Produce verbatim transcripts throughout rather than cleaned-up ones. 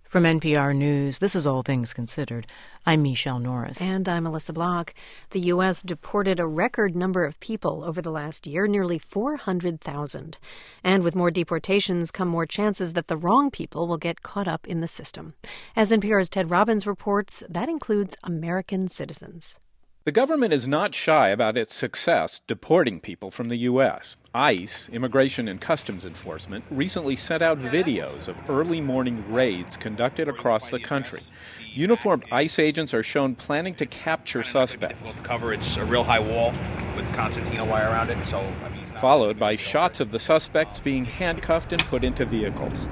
From N P R News, this is All Things Considered. I'm Michelle Norris. And I'm Melissa Block. The U S deported a record number of people over the last year, nearly four hundred thousand. And with more deportations come more chances that the wrong people will get caught up in the system. As N P R's Ted Robbins reports, that includes American citizens. The government is not shy about its success deporting people from the U S. ICE, Immigration and Customs Enforcement, recently sent out videos of early morning raids conducted across the country. Uniformed ICE agents are shown planning to capture suspects. Cover, it's a real high wall with concertina wire around it, so I mean, followed by shots of the suspects being handcuffed and put into vehicles.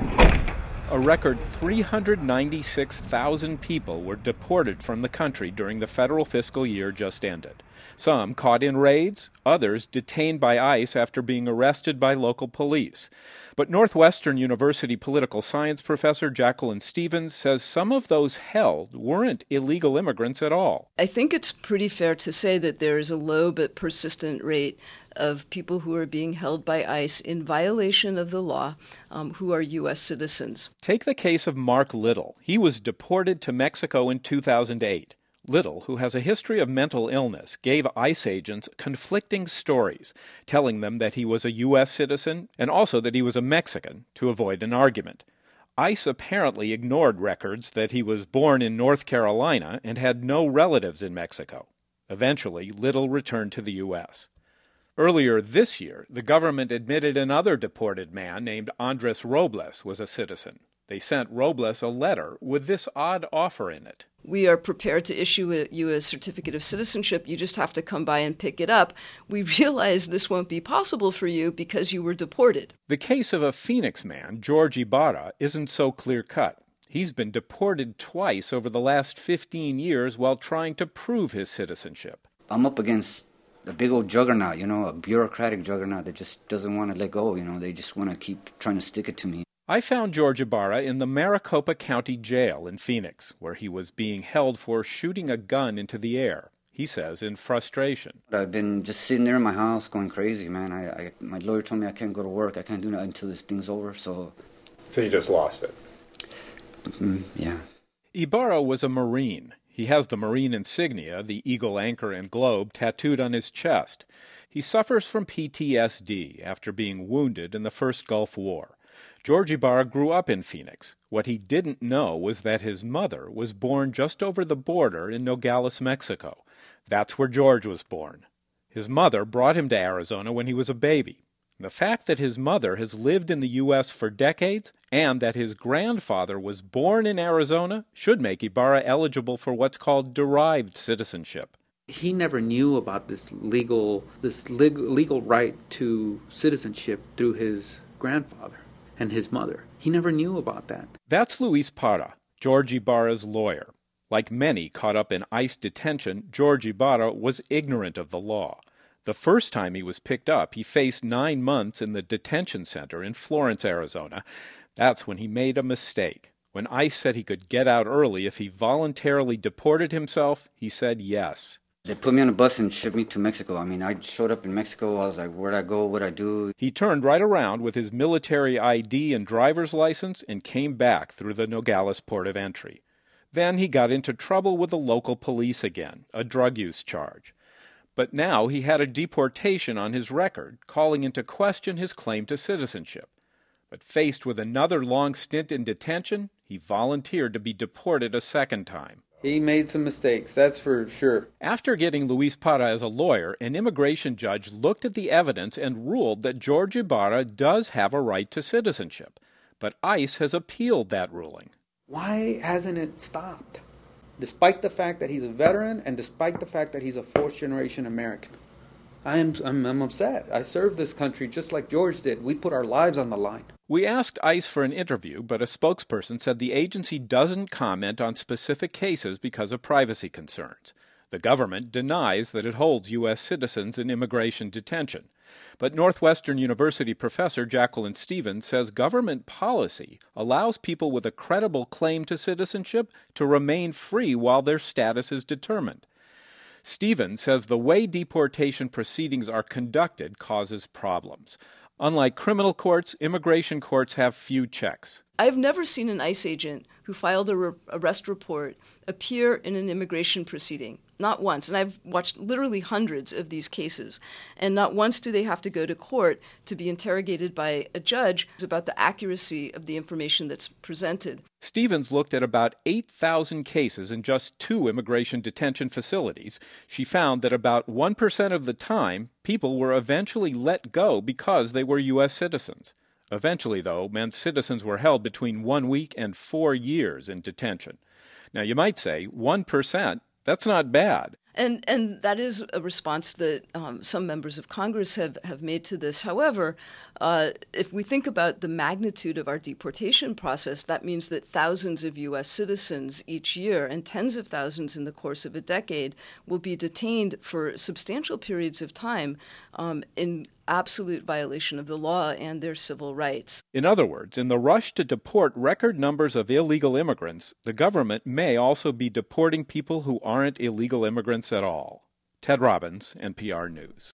A record three hundred ninety-six thousand people were deported from the country during the federal fiscal year just ended. Some caught in raids, others detained by ICE after being arrested by local police. But Northwestern University political science professor Jacqueline Stevens says some of those held weren't illegal immigrants at all. I think it's pretty fair to say that there is a low but persistent rate of people who are being held by ICE in violation of the law um, who are U S citizens. Take the case of Mark Little. He was deported to Mexico in two thousand eight. Little, who has a history of mental illness, gave ICE agents conflicting stories, telling them that he was a U S citizen and also that he was a Mexican to avoid an argument. ICE apparently ignored records that he was born in North Carolina and had no relatives in Mexico. Eventually, Little returned to the U S. Earlier this year, the government admitted another deported man named Andres Robles was a citizen. They sent Robles a letter with this odd offer in it. We are prepared to issue you a certificate of citizenship. You just have to come by and pick it up. We realize this won't be possible for you because you were deported. The case of a Phoenix man, George Ibarra, isn't so clear-cut. He's been deported twice over the last fifteen years while trying to prove his citizenship. I'm up against a big old juggernaut, you know, a bureaucratic juggernaut that just doesn't want to let go, you know. They just want to keep trying to stick it to me. I found George Ibarra in the Maricopa County Jail in Phoenix, where he was being held for shooting a gun into the air, he says, in frustration. I've been just sitting there in my house going crazy, man. I, I my lawyer told me I can't go to work. I can't do nothing until this thing's over, so... So you just lost it? Mm, yeah. Ibarra was a Marine. He has the Marine insignia, the eagle, anchor, and globe, tattooed on his chest. He suffers from P T S D after being wounded in the first Gulf War. George Ibarra grew up in Phoenix. What he didn't know was that his mother was born just over the border in Nogales, Mexico. That's where George was born. His mother brought him to Arizona when he was a baby. The fact that his mother has lived in the U S for decades and that his grandfather was born in Arizona should make Ibarra eligible for what's called derived citizenship. He never knew about this legal this leg, legal right to citizenship through his grandfather and his mother. He never knew about that. That's Luis Parra, George Ibarra's lawyer. Like many caught up in ICE detention, George Ibarra was ignorant of the law. The first time he was picked up, he faced nine months in the detention center in Florence, Arizona. That's when he made a mistake. When ICE said he could get out early if he voluntarily deported himself, he said yes. They put me on a bus and shipped me to Mexico. I mean, I showed up in Mexico. I was like, where'd I go? What'd I do? He turned right around with his military I D and driver's license and came back through the Nogales port of entry. Then he got into trouble with the local police again, a drug use charge. But now he had a deportation on his record, calling into question his claim to citizenship. But faced with another long stint in detention, he volunteered to be deported a second time. He made some mistakes, that's for sure. After getting Luis Parra as a lawyer, an immigration judge looked at the evidence and ruled that George Ibarra does have a right to citizenship. But ICE has appealed that ruling. Why hasn't it stopped? Despite the fact that he's a veteran and despite the fact that he's a fourth-generation American. I am, I'm, I'm upset. I served this country just like George did. We put our lives on the line. We asked ICE for an interview, but a spokesperson said the agency doesn't comment on specific cases because of privacy concerns. The government denies that it holds U S citizens in immigration detention. But Northwestern University professor Jacqueline Stevens says government policy allows people with a credible claim to citizenship to remain free while their status is determined. Stevens says the way deportation proceedings are conducted causes problems. Unlike criminal courts, immigration courts have few checks. I've never seen an ICE agent who filed a re- arrest report appear in an immigration proceeding. Not once. And I've watched literally hundreds of these cases. And not once do they have to go to court to be interrogated by a judge about the accuracy of the information that's presented. Stevens looked at about eight thousand cases in just two immigration detention facilities. She found that about one percent of the time, people were eventually let go because they were U S citizens. Eventually, though, meant citizens were held between one week and four years in detention. Now, you might say one percent, that's not bad. And and that is a response that um, some members of Congress have, have made to this. However, uh, if we think about the magnitude of our deportation process, that means that thousands of U S citizens each year and tens of thousands in the course of a decade will be detained for substantial periods of time um, in absolute violation of the law and their civil rights. In other words, in the rush to deport record numbers of illegal immigrants, the government may also be deporting people who aren't illegal immigrants at all. Ted Robbins, N P R News.